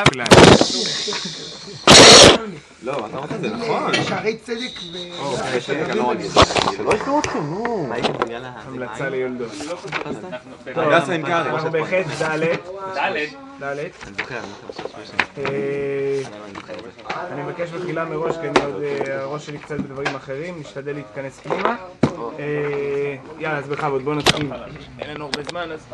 בגלל. לא, אתה רוצה, זה נכון. שערי צדק ו... שלא ישתרו אתכם, נו. המלצה ליולדות. אנחנו בחטא ד'. אני מבקש בחילה מראש, כי הראש שלי קצת בדברים אחרים, נשתדל להתכנס פנימה. יאללה, אז בכבוד, בואו נתחיל. אין לנו הרבה זמן, אז...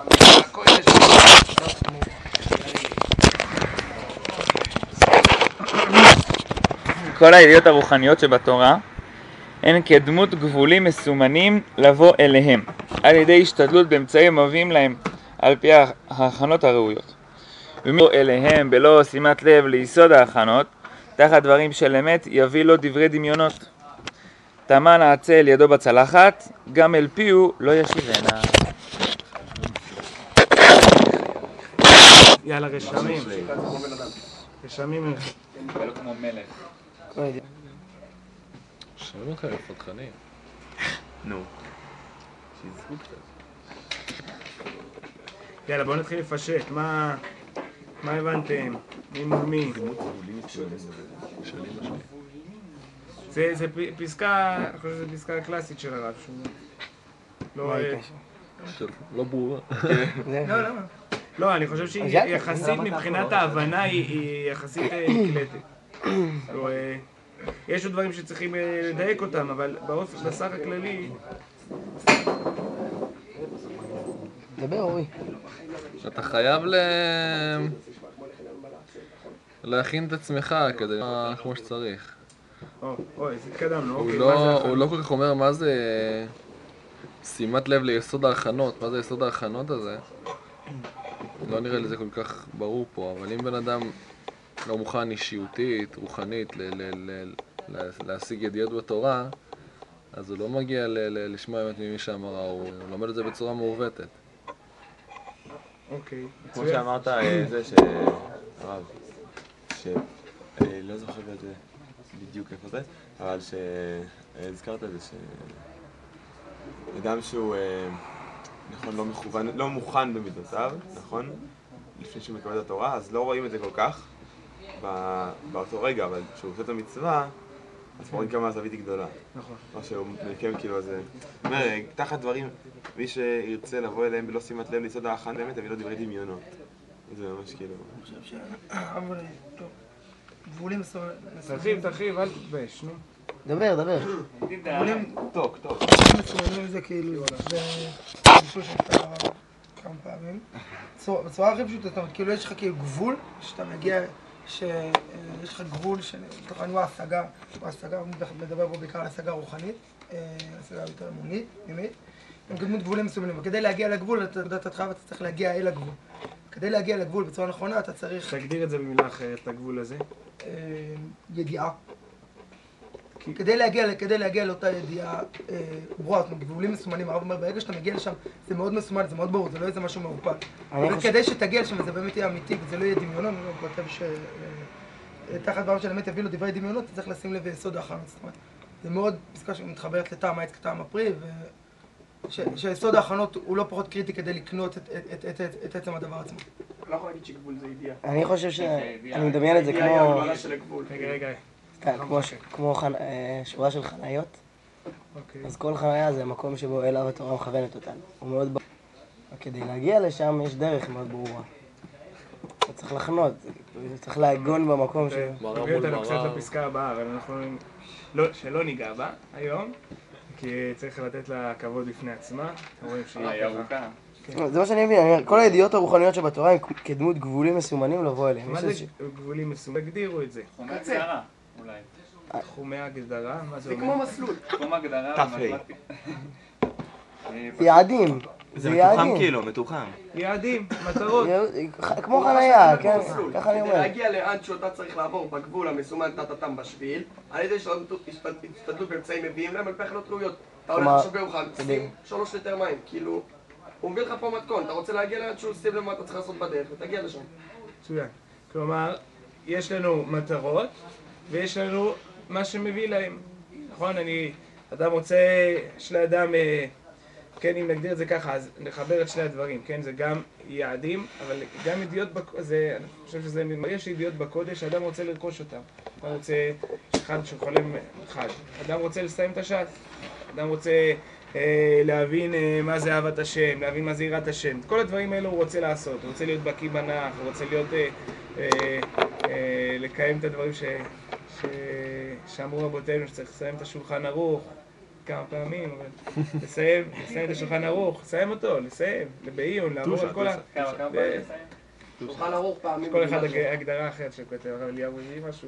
כל הידיעות הרוחניות שבתורה הן כדמות גבולים מסומנים לבוא אליהם על ידי השתדלות באמצעים מביאים להם על פי ההכנות הראויות. ומי אליהם בלא שימת לב ליסוד ההכנות תחת דברים של אמת יביא לו דברי דמיונות. תמן העצל ידו בצלחת גם אל פיהו לא ישיבנה. יאללה רשמים. רשמים ולא כמו מלך. שומעים אותך לפתחנים. נו. יאללה, בואו נתחיל לפשט. מה הבנתם? מי מול מי? זה פסקה, אני חושב שזו פסקה קלאסית של הרב, שהוא לא ברורה. לא, אני חושב שהיא יחסית מבחינת ההבנה היא יחסית נקלטת. יש עוד דברים שצריכים לדייק אותם, אבל בסך הכללי... דבר אורי. אתה חייב להכין את עצמך כדי כמו שצריך. אוי, אז התקדמנו. הוא לא כל כך אומר מה זה שימת לב ליסוד ההכנות, מה זה יסוד ההכנות הזה. לא נראה לי זה כל כך ברור פה, אבל אם בן אדם לא מוכן אישיותית, רוחנית, להשיג ידיעות בתורה, אז הוא לא מגיע לשמוע באמת ממי שאמרה, הוא לומד את זה בצורה מעוותת. אוקיי. כמו שאמרת, זה שהרב, לא זוכר את זה בדיוק איפה זה, אבל שהזכרת את זה שאדם שהוא, נכון, לא מוכן במידותיו, נכון? לפני שהוא מקבל את התורה, אז לא רואים את זה כל כך באותו רגע, אבל כשהוא עושה את המצווה, אז רואים כמה הזווית היא גדולה. נכון. או שהוא מקיים כאילו איזה... זאת אומרת, תחת דברים, מי שירצה לבוא אליהם בלא שימת לב ליסוד ההכנה, באמת תביא לו דברי דמיונות. זה ממש כאילו... אני חושב אבל טוב. גבולים תרחיב, אל תתבייש, נו. דבר. גבולים... טוק. מסומנים זה כאילו... בבישול שאתה כמה פעמים. בצורה הכי פשוטה, זאת אומרת, כאילו יש לך כאילו גבול, שאתה מגיע... שיש לך גבול שלתוכן הוא ההשגה, הוא מדבר בו בעיקר על השגה רוחנית, השגה יותר אמונית, פנימית. הם קדמות גבולים מסומנים, וכדי להגיע לגבול, אתה צריך להגיע אל הגבול. כדי להגיע לגבול בצורה נכונה, אתה צריך... תגדיר את זה במילה אחרת, הגבול הזה. ידיעה. כדי להגיע לאותה ידיעה ברורה, זאת אומרת, גבולים מסומנים, הרב אומר, ברגע שאתה מגיע לשם, זה מאוד מסומן, זה מאוד ברור, זה לא איזה משהו מעורפל. וכדי שתגיע לשם, וזה באמת יהיה אמיתי, וזה לא יהיה דמיונות, אני כותב תחת דברים של אמת יביא לו דברי דמיונות, אתה צריך לשים לב יסוד ההכנות, זאת אומרת, זה מאוד פסקה שמתחברת לטעם העץ כטעם הפרי, שהיסוד ההכנות הוא לא פחות קריטי כדי לקנות את עצם הדבר עצמו. לא יכול להגיד שגבול זה ידיעה. אני חושב שאני מדמיין את זה כמו... רגע. כמו שורה של חניות. אז כל חניה זה מקום שבו אליו התורה מכוונת אותנו. הוא מאוד ברור. כדי להגיע לשם יש דרך מאוד ברורה. אתה צריך לחנות, צריך להגון במקום ש... נביא אותנו קצת לפסקה הבאה, אבל אנחנו שלא ניגע בה היום, כי צריך לתת לה כבוד בפני עצמה. היא ארוכה. זה מה שאני מבין, כל הידיעות הרוחניות שבתורה הם כדמות גבולים מסומנים לבוא אליהם. מה זה גבולים מסומנים? תגדירו את זה. תחומי הגדרה, אולי. תחומי הגדרה? מה זה אומר? זה כמו מסלול. תחום הגדרה במתמטיקה. יעדים. זה מתוחם כאילו, מתוחם. יעדים, מטרות. כמו חנייה, כן? ככה אני אומר. כדי להגיע לאן שאתה צריך לעבור בגבול המסומן תתתם בשביל, על ידי השתדלות באמצעים מביאים להם על פי הכנות ראויות. אתה הולך עכשיו בירוחם, שים 3 ליטר מים, כאילו, הוא מביא לך פה מתכון, אתה רוצה להגיע לאן שהוא שים למה אתה צריך לעשות בדרך, ותגיע לשם. מצוין. כלומר, יש לנו מטרות, ויש לנו מה שמביא להם. נכון? אתה מוצא, יש לאדם כן, אם נגדיר את זה ככה, אז נחבר את שני הדברים, כן, זה גם יעדים, אבל גם ידיעות בקודש, אני חושב שזה יש ידיעות בקודש, אדם רוצה לרכוש אותם. אדם רוצה, יש אחד שחולם חג, אדם רוצה לסיים את הש"ס, אדם רוצה להבין מה זה אהבת השם, להבין מה זה יראת השם. כל הדברים האלו הוא רוצה לעשות, הוא רוצה להיות בקיא בנח, הוא רוצה להיות, לקיים את הדברים שאמרו רבותינו, שצריך לסיים את השולחן ערוך כמה פעמים, אבל לסיים את השולחן ערוך, לסיים אותו, לסיים, בעיון, לעבור על כל ה... כמה פעמים לסיים? שולחן ערוך פעמים. כל אחד הגדרה אחרת שכותב, אבל אליהו הביא משהו...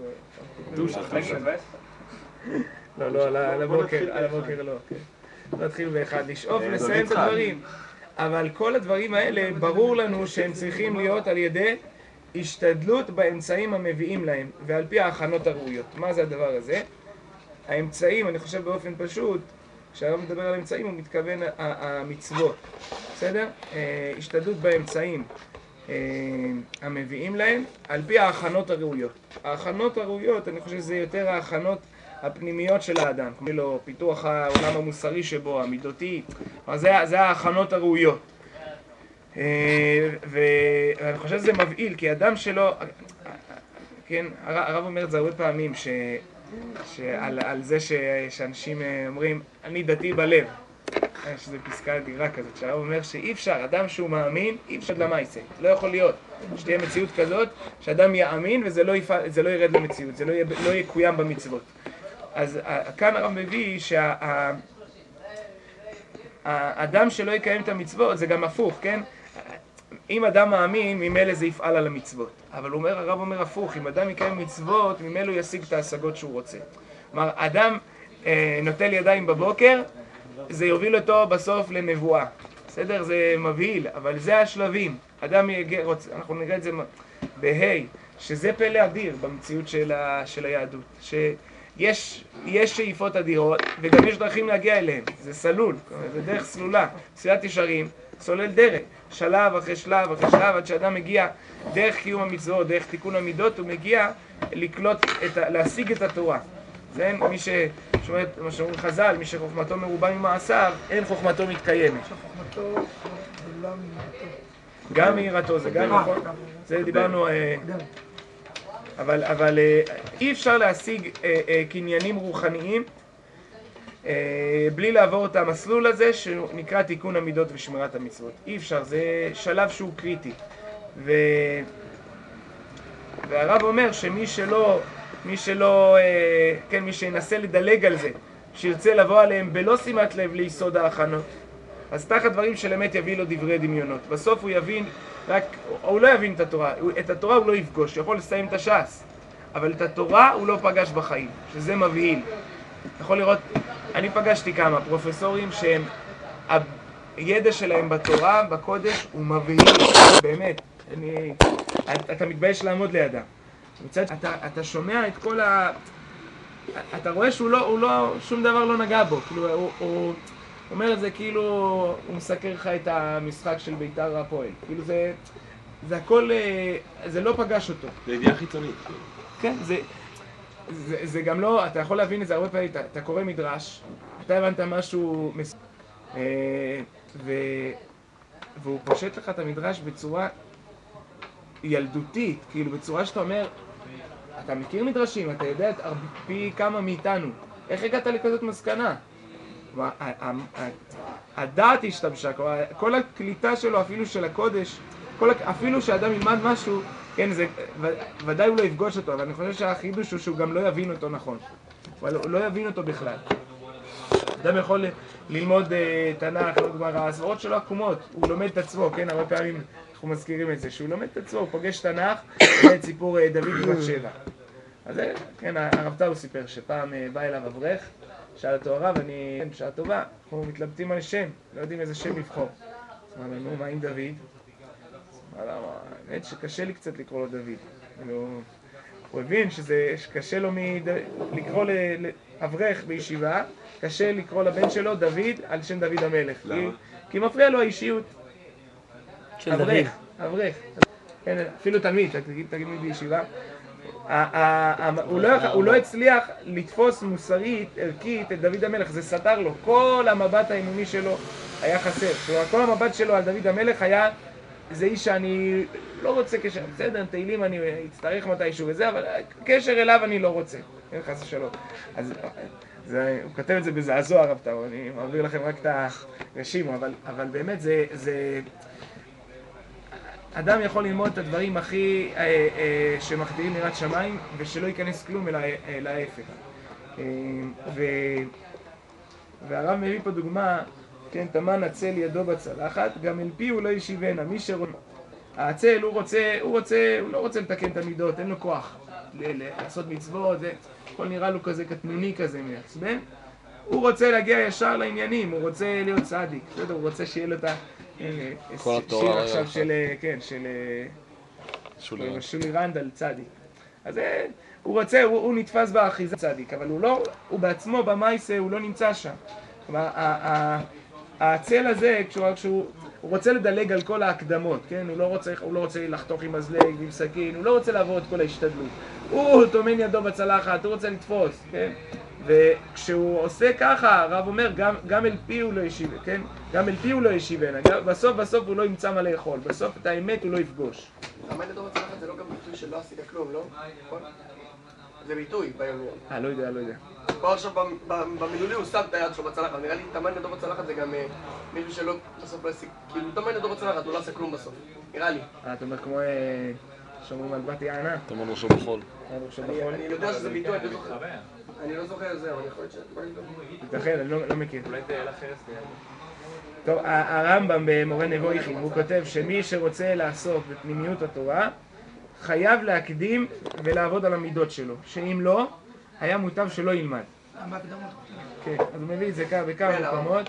לא, על הבוקר לא. נתחיל באחד, לשאוף לסיים את הדברים. אבל כל הדברים האלה, ברור לנו שהם צריכים להיות על ידי השתדלות באמצעים המביאים להם, ועל פי ההכנות הראויות. מה זה הדבר הזה? האמצעים, אני חושב באופן פשוט, כשהרב מדבר על האמצעים, הוא מתכוון המצוות. בסדר? השתדלות באמצעים המביאים להם, על פי ההכנות הראויות. ההכנות הראויות, אני חושב שזה יותר ההכנות הפנימיות של האדם, כמו פיתוח העולם המוסרי שבו, המידותי, זה ההכנות הראויות. ואני חושב שזה מבהיל, כי אדם שלא, כן, הרב אומר את זה הרבה פעמים, על זה שאנשים אומרים, אני דתי בלב. יש איזו פסקה אדירה כזאת, שהרב אומר שאי אפשר, אדם שהוא מאמין, אי אפשר למעשה. לא יכול להיות שתהיה מציאות כזאת, שאדם יאמין וזה לא ירד למציאות, זה לא יקוים במצוות. אז כאן הרב מביא שהאדם שלא יקיים את המצוות, זה גם הפוך, כן? אם אדם מאמין, ממילא זה יפעל על המצוות. אבל הרב אומר הפוך, אם אדם יקיים מצוות, ממילא הוא ישיג את ההשגות שהוא רוצה. כלומר, אדם נוטל ידיים בבוקר, זה יוביל אותו בסוף לנבואה. בסדר? זה מבהיל, אבל זה השלבים. אדם אנחנו נראה את זה בהי, שזה פלא אדיר במציאות של היהדות. שיש שאיפות אדירות, וגם יש דרכים להגיע אליהם. זה סלול, זה דרך סלולה. סלילת ישרים, סולל דרך. שלב אחרי שלב אחרי שלב, עד שאדם מגיע דרך קיום המצוות, דרך תיקון המידות, הוא מגיע להשיג את התורה. זה מי ששומע מה שאומרים חז"ל, מי שחוכמתו מרובה ממעשיו, אין חוכמתו מתקיימת. שחוכמתו גדולה מירתו. גם מירתו, זה גם נכון. זה דיברנו... אבל אי אפשר להשיג קניינים רוחניים בלי לעבור את המסלול הזה שנקרא תיקון המידות ושמירת המצוות. אי אפשר, זה שלב שהוא קריטי. והרב אומר שמי שלא, כן, מי שינסה לדלג על זה, שירצה לבוא עליהם בלא שימת לב ליסוד ההכנות, אז תחת דברים של אמת יביא לו דברי דמיונות. בסוף הוא יבין, הוא לא יבין את התורה, את התורה הוא לא יפגוש, הוא יכול לסיים את הש"ס, אבל את התורה הוא לא פגש בחיים, שזה מבהיל. יכול לראות, אני פגשתי כמה פרופסורים שהם, הידע שלהם בתורה, בקודש, הוא מבהיל, באמת. אתה מתבייש לעמוד לידם. אתה שומע את כל אתה רואה שהוא לא, שום דבר לא נגע בו, כאילו הוא אומר את זה כאילו הוא מסקר לך את המשחק של בית"ר הפועל, כאילו זה הכל, זה לא פגש אותו. זה ידיעה חיצונית. כן, זה גם לא, אתה יכול להבין את זה הרבה פעמים, אתה קורא מדרש, אתה הבנת משהו והוא פושט לך את המדרש בצורה ילדותית, כאילו בצורה שאתה אומר, אתה מכיר מדרשים, אתה יודע את פי כמה מאיתנו, איך הגעת לכזאת מסקנה? הדעת השתמשה, כל הקליטה שלו, אפילו של הקודש, אפילו שאדם ילמד משהו, כן, זה, ודאי הוא לא יפגוש אותו, אבל אני חושב שהחידוש הוא שהוא גם לא יבין אותו נכון, אבל הוא לא יבין אותו בכלל. אדם יכול ללמוד תנ"ך, גמרא, הסברות שלו עקומות, הוא לומד את עצמו, כן, הרבה פעמים אנחנו מזכירים את זה, שהוא לומד את עצמו, הוא פוגש תנ"ך, את סיפור דוד בת שבע. אז כן, הרב טאו סיפר שפעם בא אליו אברך, שאל אותו הרב, בשעה טובה, אנחנו מתלבטים על שם, לא יודעים איזה שם לבחור. אז אמר לנו, מה עם דוד? האמת שקשה לי קצת לקרוא לו דוד. הוא הבין שקשה לו לקרוא לאברך בישיבה, קשה לקרוא לבן שלו דוד על שם דוד המלך. למה? כי מפריע לו האישיות. אברך. אפילו תלמיד, תגיד מי בישיבה. הוא לא הצליח לתפוס מוסרית, ערכית, את דוד המלך, זה סתר לו. כל המבט האמוני שלו היה חסר. כלומר, כל המבט שלו על דוד המלך היה, זה איש שאני לא רוצה קשר, בסדר, תהילים אני אצטרך מתישהו וזה, אבל קשר אליו אני לא רוצה, אין חס ושלום. אז הוא כותב את זה בזעזוע הרב טאו, אני מעביר לכם רק את הרשימו, אבל באמת זה אדם יכול ללמוד את הדברים הכי שמחדירים יראת שמיים, ושלא ייכנס כלום אל ההפך. והרב מביא פה דוגמה, כן, תמן עצל ידו בצלחת, גם אל פי הוא לא ישיבנה, מי שרוצה, העצל הוא לא רוצה לתקן את המידות, אין לו כוח לעשות מצוות, זה הכל נראה לו כזה קטנוני כזה מעצבן, הוא רוצה להגיע ישר לעניינים, הוא רוצה להיות צדיק, הוא רוצה שיהיה לו את השיר עכשיו של, כן, של שולי רנדל צדיק. אז הוא רוצה, הוא נתפס באחיזה צדיק, אבל הוא בעצמו במייסה, הוא לא נמצא שם. כלומר, העצל הזה, כשהוא רוצה לדלג על כל ההקדמות, כן? הוא לא רוצה לחתוך עם מזלג ועם סכין, הוא לא רוצה לעבור את כל ההשתדלות. הוא טומן ידו בצלחת, הוא רוצה לתפוס, כן? וכשהוא עושה ככה, הרב אומר, גם אל פי הוא לא ישיב, כן? גם אל פי הוא לא ישיבנה, בסוף הוא לא ימצא מה לאכול, בסוף את האמת הוא לא יפגוש. טמן ידו בצלחת זה לא גם ביטוי שלא עשית כלום, לא? זה ביטוי ביום-יום. לא יודע. פה עכשיו במילולי הוא שם את היד שלו בצלחת, נראה לי טמן ידו בצלחת זה גם מישהו שלא בסוף לא עשי, כאילו טמן ידו בצלחת, הוא לא עשה כלום בסוף, נראה לי. אתה אומר כמו שאומרים על בת יענה? טמן ראשו בחול. אני יודע שזה ביטוי, אני לא זוכר זה, אבל יכול להיות ייתכן, אני לא מכיר. אולי תהיה לחרס תהיה. טוב, הרמב"ם במורה נבויכין, הוא כותב שמי שרוצה לעסוק בפנימיות התורה, חייב להקדים ולעבוד על המידות שלו, שאם לא, היה מוטב שלא ילמד. כן, אז הוא מביא את זה בכמה מקומות,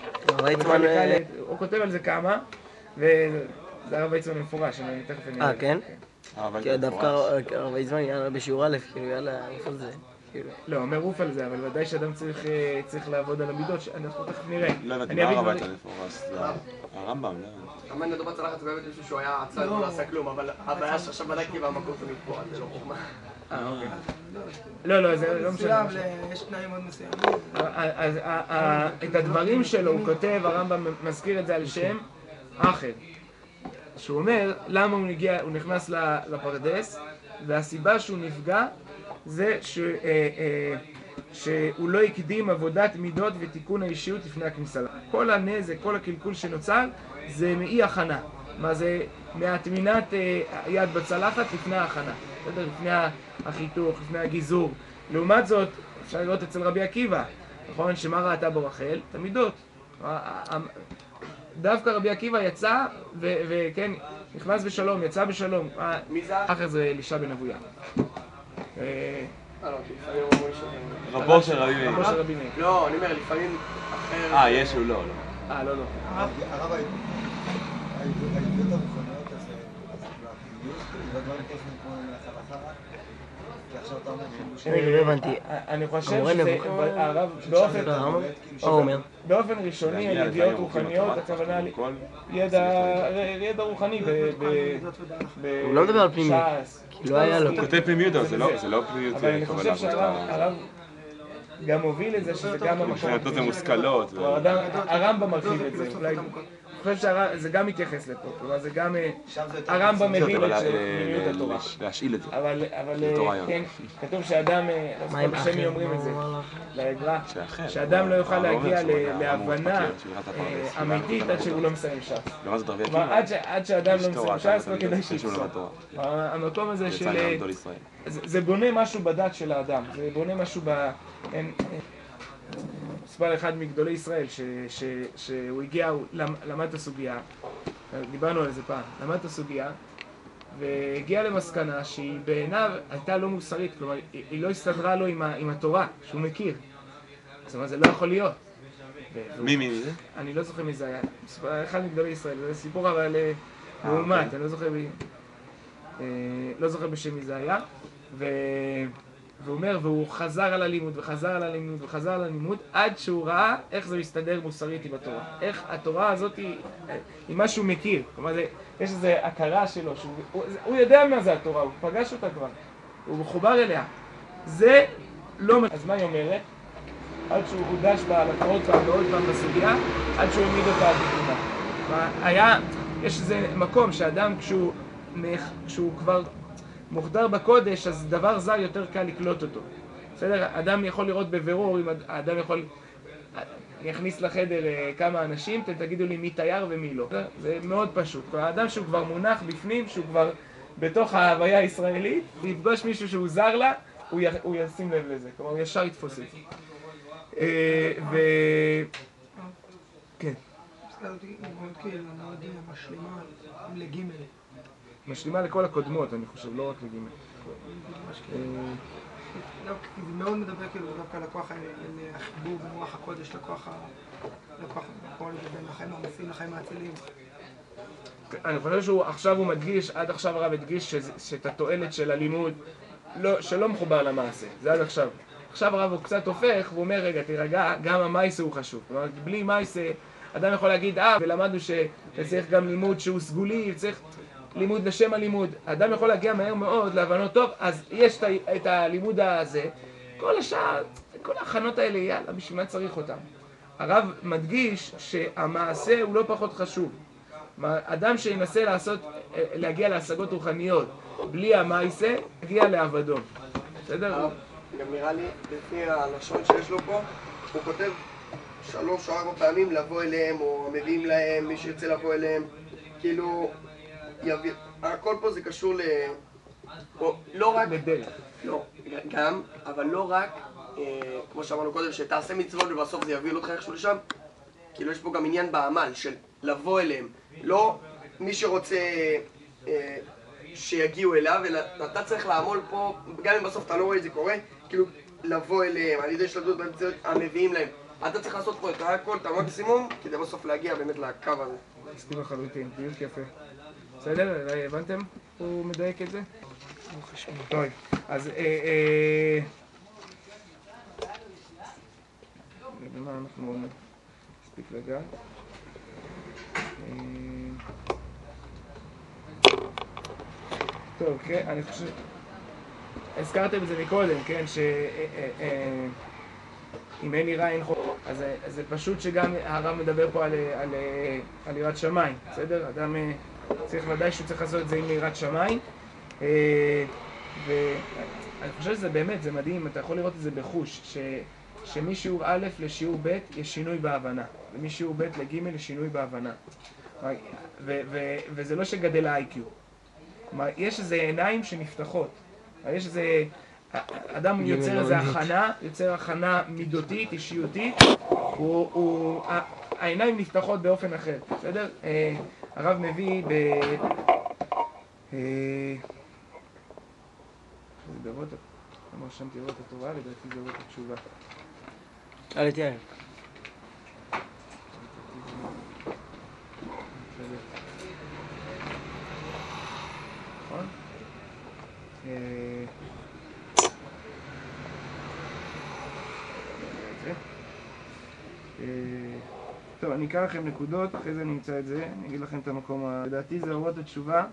הוא כותב על זה כמה, וזה הרב ויצמן מפורש, אני תכף נראה. כן? כי דווקא הרב ויצמן יאללה בשיעור א', כאילו יאללה, עוף על זה. לא, אומר עוף על זה, אבל ודאי שאדם צריך לעבוד על המידות, אנחנו תכף נראה. לא הבנתי, מה הרב ויצמן מפורש? זה הרמב"ם, לא? טמן ידו בצלחת זה באמת מישהו שהוא היה עצל ולא עשה כלום, אבל הבעיה שעכשיו בדקתי והמקום תמיד פה, זה לא חוכמה. אוקיי. לא, זה לא משנה. יש תנאים מאוד מסוימים. אז את הדברים שלו הוא כותב, הרמב"ם מזכיר את זה על שם אחר. שהוא אומר, למה הוא נכנס לפרדס, והסיבה שהוא נפגע זה שהוא לא הקדים עבודת מידות ותיקון האישיות לפני הכניסה. כל הנזק, כל הקלקול שנוצר, זה מאי הכנה. מה זה? מהטמינת יד בצלחת לפני ההכנה. לפני החיתוך, לפני הגיזור. לעומת זאת, אפשר לראות אצל רבי עקיבא, נכון? שמה ראתה בו רחל? את המידות. דווקא רבי עקיבא יצא, וכן, נכנס בשלום, יצא בשלום. מי זה? אחר זה אלישע בן אבויה. רבו של רבי מאיר. רבו של רבי מאיר. לא, אני אומר, לפעמים אחר... יש הוא לא. לא. הרב העדויות הרוחניות הזה, והדברים טכניים כמו להלכה, כי עכשיו אתה אומר... לא הבנתי. אני חושב שזה... הרב, באופן ראשוני, ידיעות רוחניות, הכוונה ידע רוחני הוא לא מדבר על פנימיות. כי לא היה לו. הוא כותב פנימיות, זה לא פנימיות. אבל אני חושב שהרב גם הוביל את זה שזה גם המקום. מבחינתו זה מושכלות. הרמב"ם מרחיב את זה. אני חושב שזה גם מתייחס לפה, כלומר זה גם הרמב"ם מבין את פנימיות התורה. להשאיל את זה. אבל כן, כתוב שאדם, בשמי אומרים את זה, לעגרה, שאדם לא יוכל להגיע להבנה אמיתית עד שהוא לא מסיים ש"ס. כלומר עד שאדם לא מסיים ש"ס לא כדאי שיפסוק. המקום הזה של... זה בונה משהו בדת של האדם, זה בונה משהו מספר אחד מגדולי ישראל, שהוא הגיע, הוא למד את הסוגיה, דיברנו על זה פעם, למד את הסוגיה, והגיע למסקנה שהיא בעיניו הייתה לא מוסרית, כלומר, היא לא הסתדרה לו עם התורה, שהוא מכיר. זאת אומרת, זה לא יכול להיות. מי זה? אני לא זוכר מי זה היה, מספר אחד מגדולי ישראל, זה סיפור אבל מאומת, אני לא זוכר בשם מי זה היה, והוא אומר, והוא חזר על הלימוד וחזר על הלימוד וחזר על הלימוד עד שהוא ראה איך זה מסתדר מוסרית עם התורה. איך התורה הזאת היא משהו מכיר. כלומר, יש איזו הכרה שלו, הוא יודע מה זה התורה, הוא פגש אותה כבר, הוא מחובר אליה. זה לא... אז מה היא אומרת? עד שהוא הודש בה עוד פעם ועוד פעם בסוגיה, עד שהוא העמיד אותה על תיקונה. יש איזה מקום שאדם כשהוא כבר מוחדר בקודש, אז דבר זר יותר קל לקלוט אותו. בסדר? אדם יכול לראות בבירור, אם האדם יכול... אני אכניס לחדר כמה אנשים, אתם תגידו לי מי תייר ומי לא. זה מאוד פשוט. האדם שהוא כבר מונח בפנים, שהוא כבר בתוך ההוויה הישראלית, יפגוש מישהו שהוא זר לה, הוא ישים לב לזה. כלומר, הוא ישר יתפוס את זה. כן. הזכרתי מאוד כאילו, מאוד משלימה לגימל. משלימה לכל הקודמות, אני חושב, לא רק לגימל. זה מאוד מדבר כאילו דווקא לכוח החיבור בין רוח הקודש לכוח בין החיים הרמוסים לחיים האצילים. אני חושב שהוא עכשיו הוא מדגיש, עד עכשיו הרב הדגיש שאת התועלת של הלימוד שלא מחובר למעשה, זה עד עכשיו. עכשיו הרב הוא קצת הופך והוא אומר רגע תירגע, גם המייסה הוא חשוב. כלומר בלי מייסה אדם יכול להגיד ולמדנו שצריך גם לימוד שהוא סגולי, צריך לימוד לשם הלימוד. אדם יכול להגיע מהר מאוד להבנות טוב, אז יש את הלימוד הזה. כל השאר, כל ההכנות האלה, יאללה, בשביל מה צריך אותם? הרב מדגיש שהמעשה הוא לא פחות חשוב. אדם שינסה להגיע להשגות רוחניות בלי המעשה, יגיע לאבדון. בסדר? גם נראה לי, לפי הלשון שיש לו פה, הוא כותב 3 או 4 פעמים לבוא אליהם, או מביאים להם, מי שירצה לבוא אליהם. כאילו... הכל פה זה קשור לא רק... בדרך. לא, גם, אבל לא רק, כמו שאמרנו קודם, שתעשה מצוות ובסוף זה יביא אותך איכשהו לשם. כאילו יש פה גם עניין בעמל של לבוא אליהם. לא מי שרוצה שיגיעו אליו, אלא אתה צריך לעמול פה, גם אם בסוף אתה לא רואה את זה קורה, כאילו לבוא אליהם, על ידי שלדות באמצעות המביאים להם. אתה צריך לעשות פה את הכל, את המקסימום, כדי בסוף להגיע באמת לקו הזה. מסכים לחלוטין, דיוק יפה. בסדר? הבנתם? הוא מדייק את זה? טוב, אז במה אנחנו נספיק לגעת? טוב, כן, אני חושב... הזכרתם את זה מקודם, כן? אם אין יראה אין חוק. אז זה פשוט שגם הרב מדבר פה על יראת שמיים, בסדר? אדם... צריך ודאי שהוא צריך לעשות את זה עם יראת שמיים, ואני חושב שזה באמת, זה מדהים, אתה יכול לראות את זה בחוש, שמשיעור א' לשיעור ב' יש שינוי בהבנה, ומשיעור ב' לג' יש שינוי בהבנה, וזה לא שגדל ה-IQ, יש איזה עיניים שנפתחות, יש איזה, אדם יוצר איזה הכנה, יוצר הכנה מידותית, אישיותית, העיניים נפתחות באופן אחר, בסדר? הרב מביא אמר שם תיאורות התורה, לדעתי זה תיאורות התשובה. תיאר. נכון? טוב, אני אקרא לכם נקודות, אחרי זה אני אמצא את זה, אני אגיד לכם את המקום, לדעתי זה אורות התשובה,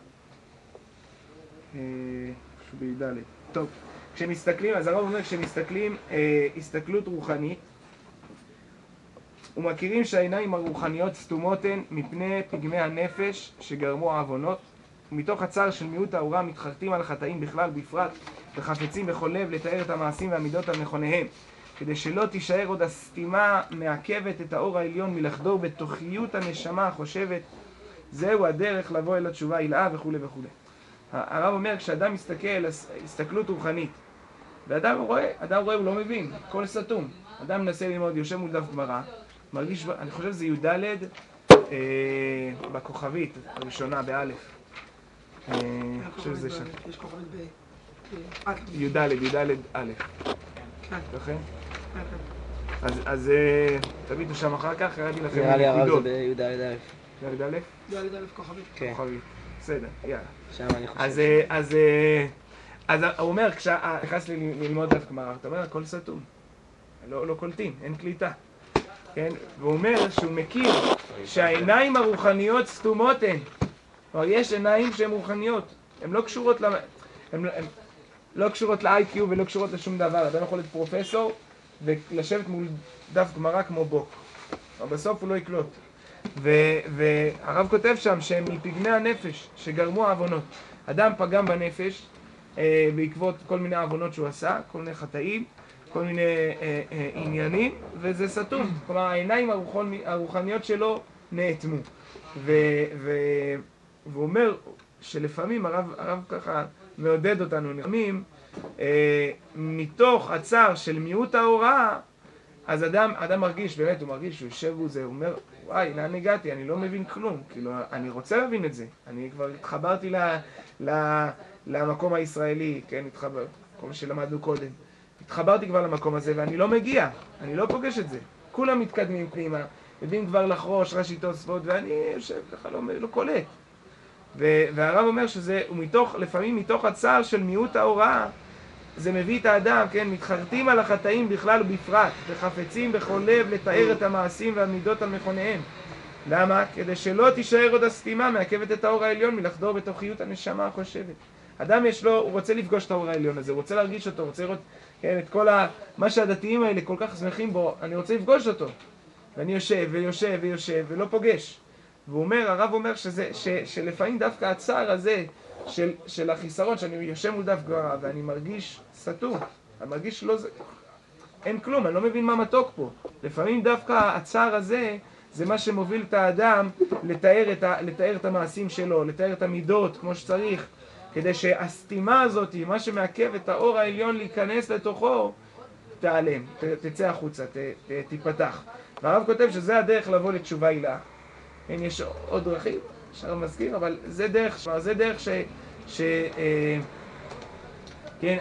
משהו בי"ד. טוב, כשמסתכלים, אז הרב אומר, כשמסתכלים הסתכלות רוחנית, ומכירים שהעיניים הרוחניות סתומות הן מפני פגמי הנפש שגרמו העוונות, ומתוך הצער של מיעוט האורה מתחרטים על החטאים בכלל בפרט, וחפצים בכל לב לתאר את המעשים והמידות על נכוניהם. כדי שלא תישאר עוד הסתימה מעכבת את האור העליון מלחדור בתוכיות הנשמה החושבת, זהו הדרך לבוא אל התשובה הילאה וכו' וכו'. הרב אומר, כשאדם מסתכל, הסתכלות רוחנית, ואדם רואה, הוא לא מבין, הכל סתום. אדם מנסה ללמוד, יושב מול דף גמרא, מרגיש, אני חושב שזה י"ד בכוכבית הראשונה, באלף. אני חושב שזה שם. יש כוכבית י"ד א'. כן? אז תביטו שם אחר כך, ראיתי לכם נראה לי הרב זה בי"ד א'. י"ד א'? י"ד א' כוכבית. כן. כוכבית. בסדר, יאללה. שם אני חושב. אז הוא אומר, כשנכנס ללמוד דף גמרא, אתה אומר, הכל סתום. לא קולטים, אין קליטה. כן? והוא אומר שהוא מכיר שהעיניים הרוחניות סתומות הן. כלומר, יש עיניים שהן רוחניות. הן לא קשורות לא קשורות ל-IQ ולא קשורות לשום דבר. אדם יכול להיות פרופסור ולשבת מול דף גמרא כמו בוק. אבל בסוף הוא לא יקלוט. והרב כותב שם שהם מפגמי הנפש שגרמו העוונות. אדם פגם בנפש בעקבות כל מיני עוונות שהוא עשה, כל מיני חטאים, כל מיני עניינים, וזה סתום. כלומר, העיניים הרוחניות שלו נאטמו. והוא אומר שלפעמים הרב ככה מעודד אותנו, לפעמים מתוך הצער של מיעוט ההוראה, אז אדם מרגיש, באמת הוא מרגיש, הוא יושב וזה, הוא אומר, וואי, לאן הגעתי? אני לא מבין כלום. כאילו, אני רוצה להבין את זה. אני כבר התחברתי למקום הישראלי, כן, כל מה שלמדנו קודם. התחברתי כבר למקום הזה ואני לא מגיע, אני לא פוגש את זה. כולם מתקדמים פנימה, יודעים כבר לחרוש ראשי תוספות, ואני יושב ככה לא קולט. והרב אומר שזה, לפעמים מתוך הצער של מיעוט ההוראה, זה מביא את האדם, כן, מתחרטים על החטאים בכלל ובפרט, וחפצים בכל לב לתאר את המעשים והמידות על מכוניהם. למה? כדי שלא תישאר עוד הסתימה מעכבת את האור העליון מלחדור בתוכיות הנשמה החושבת. אדם הוא רוצה לפגוש את האור העליון הזה, הוא רוצה להרגיש אותו, רוצה לראות, כן, את כל מה שהדתיים האלה כל כך שמחים בו, אני רוצה לפגוש אותו. ואני יושב ויושב ויושב ולא פוגש. הרב אומר שלפעמים דווקא הצער הזה של החיסרון, שאני יושב מול דף גמרא ואני מרגיש סתום, אני מרגיש אין כלום, אני לא מבין מה מתוק פה. לפעמים דווקא הצער הזה זה מה שמוביל את האדם לתאר את המעשים שלו, לתאר את המידות כמו שצריך, כדי שהסתימה הזאת, מה שמעכב את האור העליון להיכנס לתוכו, תיעלם, תצא החוצה, תיפתח. והרב כותב שזה הדרך לבוא לתשובה הילה. יש עוד דרכים, אפשר מזכיר, אבל זה דרך כן,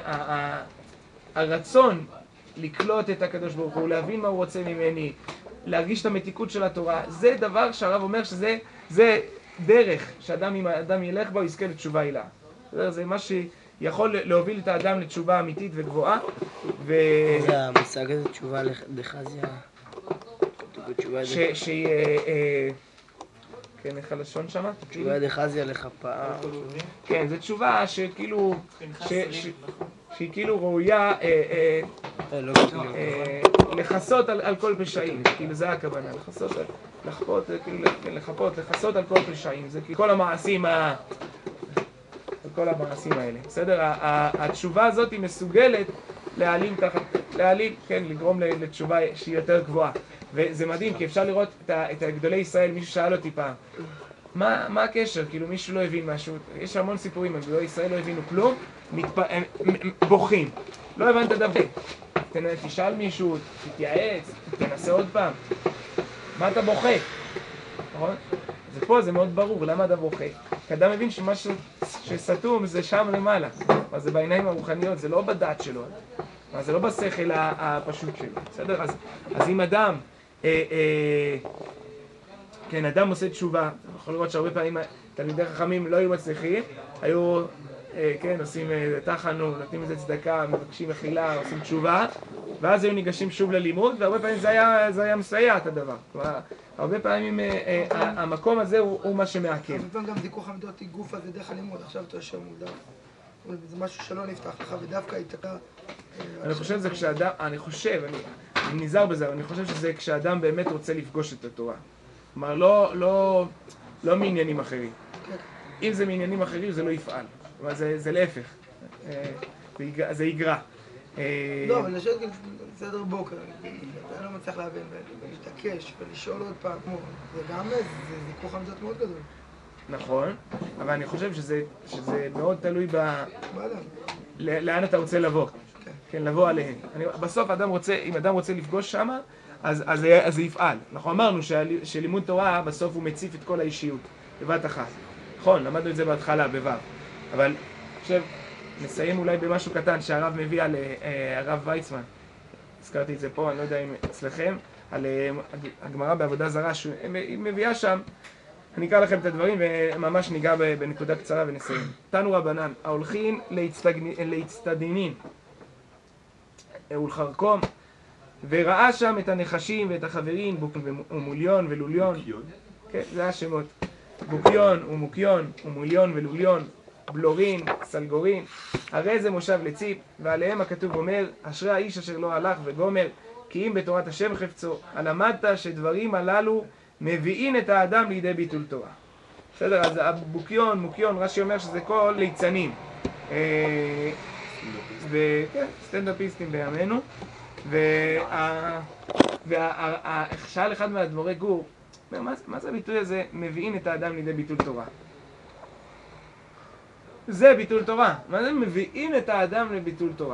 הרצון לקלוט את הקדוש ברוך הוא, להבין מה הוא רוצה ממני, להרגיש את המתיקות של התורה, זה דבר שהרב אומר שזה דרך שאדם, אם האדם ילך בה, הוא יזכה לתשובה הילה. זה מה שיכול להוביל את האדם לתשובה אמיתית וגבוהה. זה המושג הזה, תשובה דחזיה. שהיא... כן, איך הלשון שמה? תשובה דחזיה לכפאה. כן, זו תשובה שכאילו... שהיא כאילו ראויה לחסות על כל פשעים. כאילו זה הכוונה, לחסות על כל פשעים. זה כל המעשים האלה. בסדר? התשובה הזאת היא מסוגלת להעלים, כן, לגרום לתשובה שהיא יותר גבוהה. וזה מדהים, כי אפשר לראות את גדולי ישראל, מישהו שאל אותי פעם, מה הקשר? כאילו מישהו לא הבין משהו, יש המון סיפורים, גדולי ישראל לא הבינו כלום, בוכים. לא הבנת דבר. תשאל מישהו, תתייעץ, תנסה עוד פעם. מה אתה בוכה? נכון? ופה זה מאוד ברור, למה אתה בוכה? כי אדם מבין שמה שסתום זה שם למעלה. אבל זה בעיניים הרוחניות, זה לא בדעת שלו. זה לא בשכל הפשוט שלו. בסדר? אז אם אדם, כן, אדם עושה תשובה, אתה יכול לראות שהרבה פעמים תלמידי חכמים לא היו מצליחים, היו, כן, עושים תחנו, נותנים איזה צדקה, מבקשים מחילה, עושים תשובה, ואז היו ניגשים שוב ללימוד, והרבה פעמים זה היה מסייע את הדבר. כלומר, הרבה פעמים המקום הזה הוא מה שמעכב. לפעמים גם זיכוך המידות גוף הזה דרך הלימוד, עכשיו אתה יושב מודע. זה משהו שלא נפתח לך ודווקא איתך. אני חושב שזה כשאדם, אני נזהר בזה, אבל אני חושב שזה כשאדם באמת רוצה לפגוש את התורה. כלומר, לא מעניינים אחרים. אם זה מעניינים אחרים זה לא יפעל. כלומר, זה להפך. זה יגרע. לא, אבל לשאול סדר בוקר, אתה לא מצליח להבין ולהתעקש ולשאול עוד פעם, זה גם זיכוך המידות מאוד גדול. נכון, אבל אני חושב שזה מאוד תלוי לאן אתה רוצה לבוא. כן, לבוא עליהם. בסוף אם אדם רוצה לפגוש שמה, אז זה יפעל. אנחנו אמרנו שלימוד תורה בסוף הוא מציף את כל האישיות, בבת אחת. נכון, למדנו את זה בהתחלה, בו'. אבל עכשיו נסיים אולי במשהו קטן שהרב מביא על הרב ויצמן. הזכרתי את זה פה, אני לא יודע אם אצלכם, על הגמרא בעבודה זרה, היא מביאה שם. אני אקרא לכם את הדברים וממש ניגע בנקודה קצרה ונסיים. תנו רבנן, ההולכים להצטדינין ולחרקום, וראה שם את הנחשים ואת החברים, ומוליון ולוליון. כן, זה השמות. בוקיון ומוקיון ומוליון ולוליון, בלורין, סלגורין, הרי זה מושב לציפ, ועליהם הכתוב אומר, אשרי האיש אשר לא הלך וגומר, כי אם בתורת השם חפצו, למדת שדברים הללו מביאים את האדם לידי ביטול תורה. בסדר, אז המוקיון, רש"י אומר שזה כל ליצנים. וכן, סטנדאפיסטים בימינו. שאל אחד מהאדמו"רי גור, מה זה הביטוי הזה, מביאים את האדם לידי ביטול תורה? זה ביטול תורה. מה זה מביאים את האדם לביטול תורה?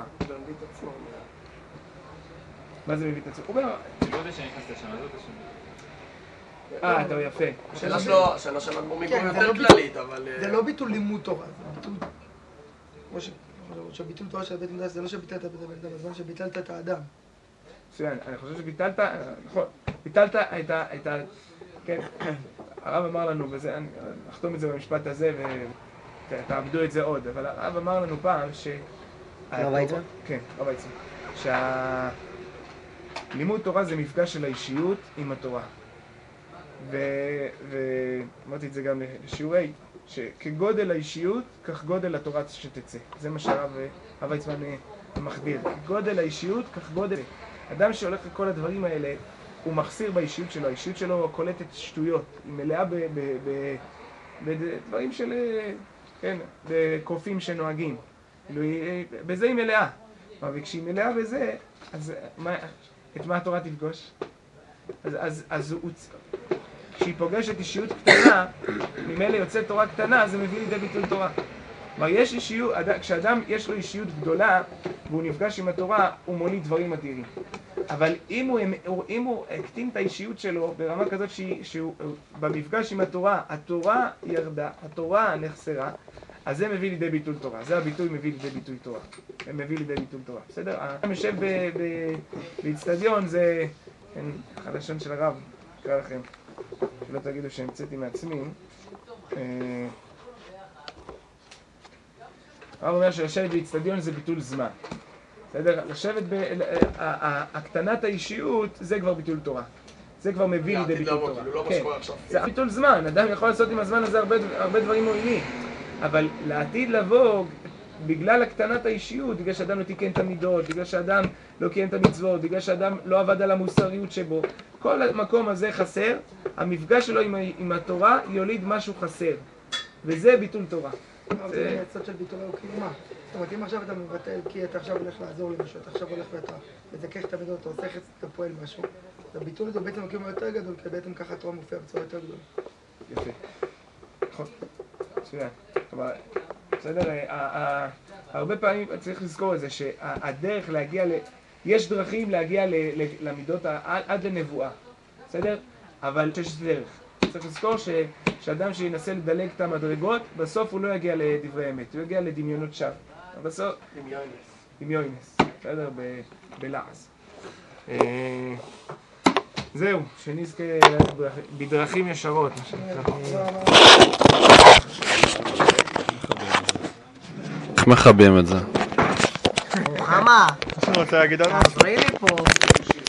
מה זה מביא את עצמו? הוא אומר... לא יודע שאני נכנס לשם, זאת השם. אתה יפה. השאלה של אדמו"ר מגור יותר כללית, אבל... זה לא ביטול לימוד תורה, זה ביטול... כמו שביטול תורה של בית המקדש זה לא שביטלת את הבן אדם, בזמן שביטלת את האדם. מצוין, אני חושב שביטלת, נכון, ביטלת את ה... כן, הרב אמר לנו, וזה, אני אחתום את זה במשפט הזה ותעבדו את זה עוד, אבל הרב אמר לנו פעם ש... הרב ויצמן? כן, הרב ויצמן. לימוד תורה זה מפגש של האישיות עם התורה. ואמרתי את זה גם לשיעורי, שכגודל האישיות, כך גודל התורה שתצא. זה מה שהרב ויצמן מחדיר. כגודל האישיות, כך גודל. אדם שהולך לכל הדברים האלה, הוא מחסיר באישיות שלו. האישיות שלו קולטת שטויות. היא מלאה בדברים של, כן, בקופים שנוהגים. בזה היא מלאה. וכשהיא מלאה בזה, אז את מה התורה תפגוש? אז כשהיא פוגשת אישיות קטנה, ממילא יוצא תורה קטנה, זה מביא לידי ביטול תורה. כלומר, כשאדם יש לו אישיות גדולה, והוא נפגש עם התורה, הוא מוליד דברים אדירים. אבל אם הוא הקטין את האישיות שלו ברמה כזאת שהוא במפגש עם התורה ירדה, התורה נחסרה, אז זה מביא לידי ביטול תורה. זה הביטוי מביא לידי ביטוי תורה. זה מביא לידי ביטול תורה. בסדר? האדם יושב באצטדיון, זה הלשון של הרב, אקרא לכם, שלא תגידו שהמצאתי מעצמי. הרב אומר שלשבת באצטדיון זה ביטול זמן. בסדר? לשבת הקטנת האישיות זה כבר ביטול תורה. זה כבר מביא לידי ביטול תורה. כן, זה ביטול זמן. אדם יכול לעשות עם הזמן הזה הרבה דברים מועילים. אבל לעתיד לבוא, בגלל הקטנת האישיות, בגלל שאדם לא תיקן את המידות, בגלל שאדם לא קיים את המצוות, בגלל שאדם לא עבד על המוסריות שבו, כל המקום הזה חסר, המפגש שלו עם התורה יוליד משהו חסר. וזה ביטול תורה. זה הצד של ביטול הוא כאילו מה? זאת אומרת, אם עכשיו אתה מבטל כי אתה עכשיו הולך לעזור למשהו, אתה עכשיו הולך ואתה מזכך את המידות, אתה עושה חסד, אתה פועל משהו, אז הביטול הזה בעצם כאילו יותר גדול, כי בעצם ככה התורה מופיעה בצורה יותר גדולה. יפה. נכון. מצוין. כלומר, בסדר, הרבה פעמים צריך לזכור את זה, שהדרך להגיע יש דרכים להגיע למידות עד לנבואה, בסדר? אבל יש דרך. צריך לזכור שאדם שינסה לדלג את המדרגות, בסוף הוא לא יגיע לדברי אמת, הוא יגיע לדמיונות שווא. בסוף... דמיונס. בסדר? בלעז. זהו, שנזכה בדרכים ישרות, מה שנקרא. איך מחבים את זה? רוחמה, מה שאני רוצה להגיד על משהו? תעזרי לי פה.